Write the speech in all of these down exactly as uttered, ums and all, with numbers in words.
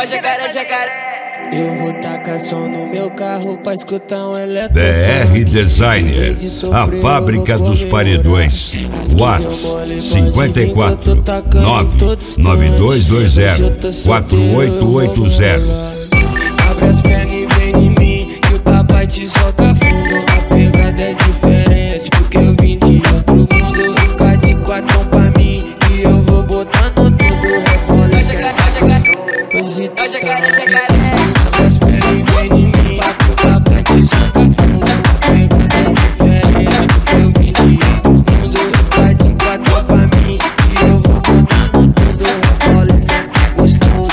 Ó jacaré, jacaré. Eu vou tacar som no meu carro pra escutar um eletro. D R Designer, a fábrica dos paredões. Whats cinquenta e quatro, nove nove dois dois zero, quatro oito oito zero. Abre as pernas e vem em mim, que o papai te soca fundo. A pegada é diferente, porque eu vim de outro mundo. Fica de quatro pra mim, e eu vou botando tudo. Rebola, Ó jacaré, ó jacaré. Ó jacaré, jacaré. abre as pernas e vem em mim, que o papai te soca fundo. A pegada é diferente, porque eu vim de outro mundo. Fica de quatro pra mim, e eu vou botando tudo. Rebola, senta gostoso.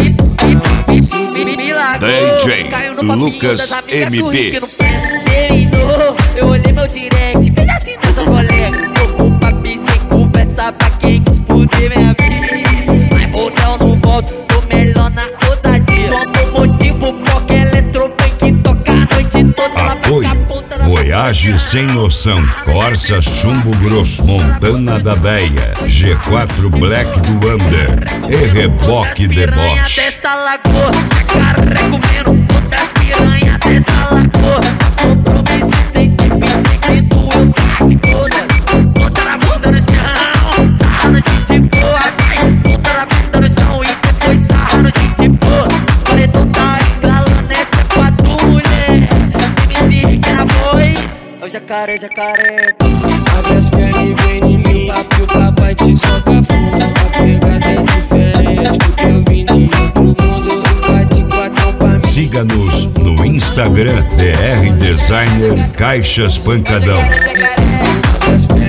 D J Lucas M B. Eu olhei meu direct, veja assim nessa colega. Tô com papi sem conversa pra quem quis fuder minha vida. Mas voltão não volto, tô melhor na ousadia. Só no motivo porque eletropunk toca a noite toda. Apoio Voyage Sem Noção, Corsa Chumbo Grosso, Montana da Beia, G quatro Black do Under e Reboque Deboche. Dessa lagoa, jacaré comendo toda piranha dessa lagoa. Compromisso tem que vir, tem que doer, taque toda. Bota na bunda no chão, sarra no gente boa. Vai, bota na bunda no chão e depois sarra no gente boa. Paredão tá escalando essa quadrulha. M C Rick na voz, é o jacaré, jacaré. Abre as pernas e vem em mim, que o papai te soca fundo. A pegada é diferente, porque eu vim de outro mundo. Fica de quatro pra mim. Siga-nos no Instagram D R Designer Caixas Pancadão. Jacaré, jacaré. Abre as pernas